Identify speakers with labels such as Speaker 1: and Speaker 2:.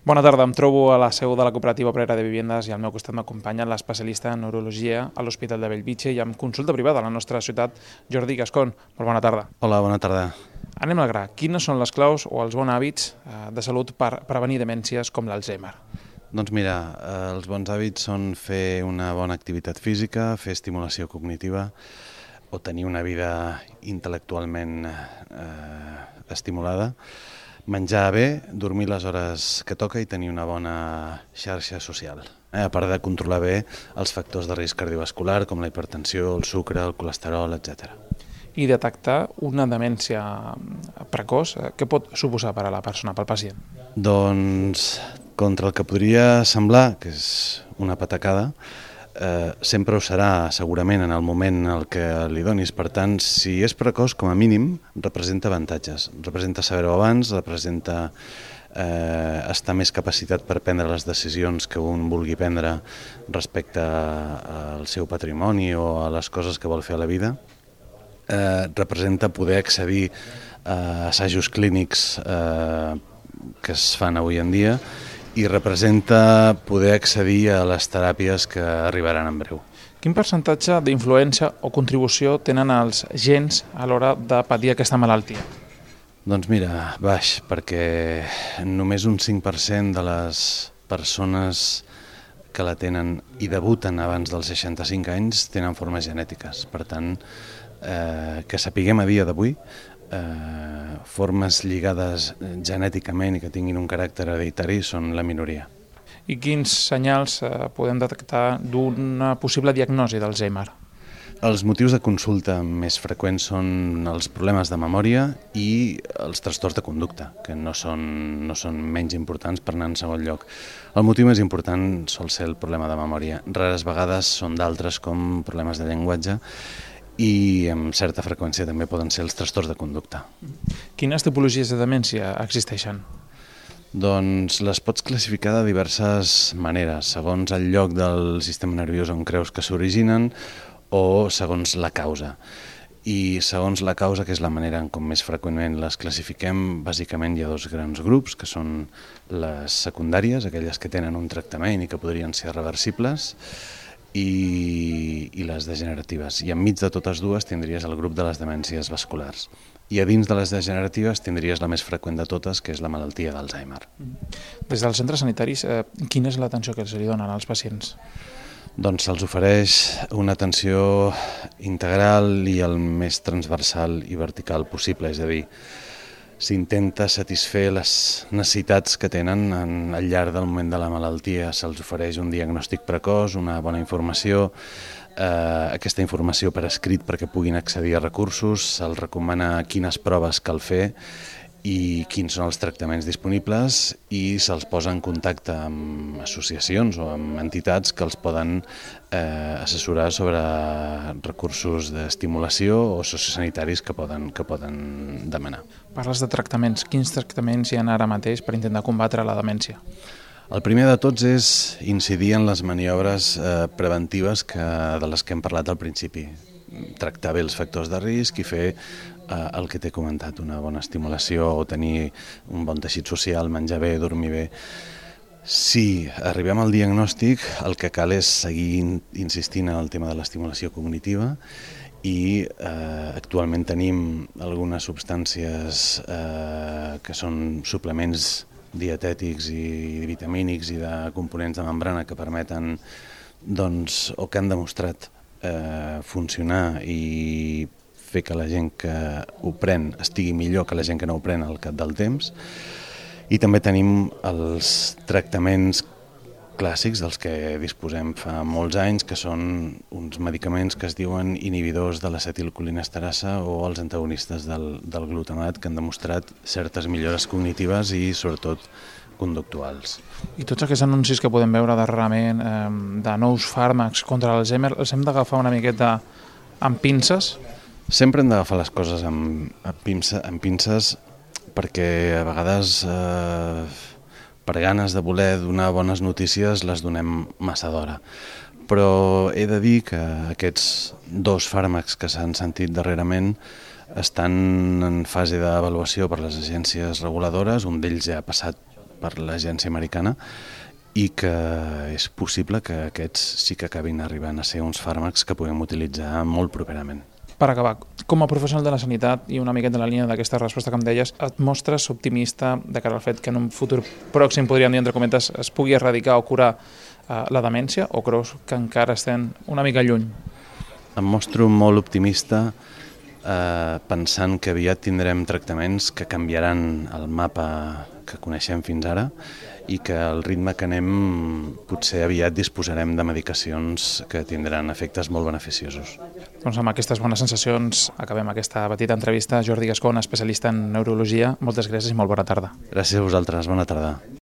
Speaker 1: Bona tarda, em trobo a la seu de la Cooperativa Obrera de Viviendes i al meu costat m'acompanya l'especialista en neurologia a l'Hospital de Bellvitge i amb consulta privada a la nostra ciutat, Jordi Gascon. Molt bona tarda.
Speaker 2: Hola, bona tarda.
Speaker 1: Anem al gra. Quines són les claus o els bons hàbits de salut per prevenir demències com l'Alzheimer?
Speaker 2: Doncs mira, els bons hàbits són fer una bona activitat física, fer estimulació cognitiva o tenir una vida intel·lectualment estimulada, menjar bé, dormir les hores que toca i tenir una bona xarxa social. A part de controlar bé els factors de risc cardiovascular com la hipertensió, el sucre, el colesterol, etc.
Speaker 1: I detectar una demència precoç, què pot suposar per a la persona, pel pacient?
Speaker 2: Doncs contra el que podria semblar, que és una patacada, sempre ho serà segurament en el moment en el que li donis. Per tant, si és precoç, com a mínim, representa avantatges. Representa saber-ho abans, representa estar més capacitat per prendre les decisions que un vulgui prendre respecte al seu patrimoni o a les coses que vol fer a la vida. Representa poder accedir a assajos clínics que es fan avui en dia i representa poder accedir a les teràpies que arribaran en breu.
Speaker 1: Quin percentatge d'influència o contribució tenen els gens a l'hora de patir aquesta malaltia?
Speaker 2: Doncs mira, baix, perquè només un 5% de les persones que la tenen i debuten abans dels 65 anys tenen formes genètiques. Per tant, que sapiguem a dia d'avui, formes lligades genèticament i que tinguin un caràcter hereditari són la minoria.
Speaker 1: I quins senyals podem detectar d'una possible diagnosi d'Alzheimer?
Speaker 2: Els motius de consulta més freqüents són els problemes de memòria i els trastorns de conducta, que no són menys importants per anar en segon lloc. El motiu més important sol ser el problema de memòria. Rares vegades són d'altres com problemes de llenguatge i amb certa freqüència també poden ser els trastorns de conducta.
Speaker 1: Quines tipologies de demència existeixen?
Speaker 2: Doncs les pots classificar de diverses maneres, segons el lloc del sistema nerviós on creus que s'originen o segons la causa. I segons la causa, que és la manera en com més freqüentment les classifiquem, bàsicament hi ha dos grans grups, que són les secundàries, aquelles que tenen un tractament i que podrien ser reversibles, i les degeneratives. I enmig de totes dues tindries el grup de les demències vasculars. I a dins de les degeneratives tindries la més freqüent de totes, que és la malaltia d'Alzheimer.
Speaker 1: Des dels centres sanitaris, quina és l'atenció que li donen als pacients?
Speaker 2: Doncs se'ls ofereix una atenció integral i el més transversal i vertical possible, és a dir, s'intenta satisfer les necessitats que tenen al llarg del moment de la malaltia. Se'ls ofereix un diagnòstic precoç, una bona informació, aquesta informació per escrit perquè puguin accedir a recursos, se'ls recomana quines proves cal fer i quins són els tractaments disponibles i se'ls posa en contacte amb associacions o amb entitats que els poden assessorar sobre recursos d'estimulació o sociosanitaris que poden demanar.
Speaker 1: Parles de tractaments. Quins tractaments hi ha ara mateix per intentar combatre la demència?
Speaker 2: El primer de tots és incidir en les maniobres preventives de les que hem parlat al principi. Tractar bé els factors de risc i fer el que t'he comentat, una bona estimulació o tenir un bon teixit social, menjar bé, dormir bé. Si arribem al diagnòstic, el que cal és seguir insistint en el tema de l'estimulació cognitiva i actualment tenim algunes substàncies que són suplements dietètics i vitamínics i de components de membrana que permeten o que han demostrat funcionar i fer que la gent que ho pren estigui millor que la gent que no ho pren al cap del temps. I també tenim els tractaments clàssics dels que disposem fa molts anys, que són uns medicaments que es diuen inhibidors de l'acetilcolinesterasa o els antagonistes del glutamat, que han demostrat certes millores cognitives i sobretot conductuals.
Speaker 1: I tots aquests anuncis que podem veure darrerament de nous fàrmacs contra l'Alzheimer, els hem d'agafar una miqueta amb pinces?
Speaker 2: Sempre hem d'agafar les coses amb pinces perquè a vegades per ganes de voler donar bones notícies les donem massa d'hora. Però he de dir que aquests dos fàrmacs que s'han sentit darrerament estan en fase d'avaluació per les agències reguladores, un d'ells ja ha passat per l'agència americana i que és possible que aquests sí que acabin arribant a ser uns fàrmacs que puguem utilitzar molt properament.
Speaker 1: Per acabar, com a professional de la sanitat i una miqueta en la línia d'aquesta resposta que em deies, et mostres optimista de cara al fet que en un futur pròxim, podríem dir entre cometes, es pugui erradicar o curar la demència, o creus que encara estem una mica lluny?
Speaker 2: Em mostro molt optimista pensant que aviat tindrem tractaments que canviaran el mapa que coneixem fins ara i que al ritme que anem potser aviat disposarem de medicacions que tindran efectes molt beneficiosos.
Speaker 1: Doncs amb aquestes bones sensacions acabem aquesta petita entrevista. Jordi Gascón, especialista en neurologia, moltes gràcies i molt bona tarda.
Speaker 2: Gràcies a vosaltres, bona tarda.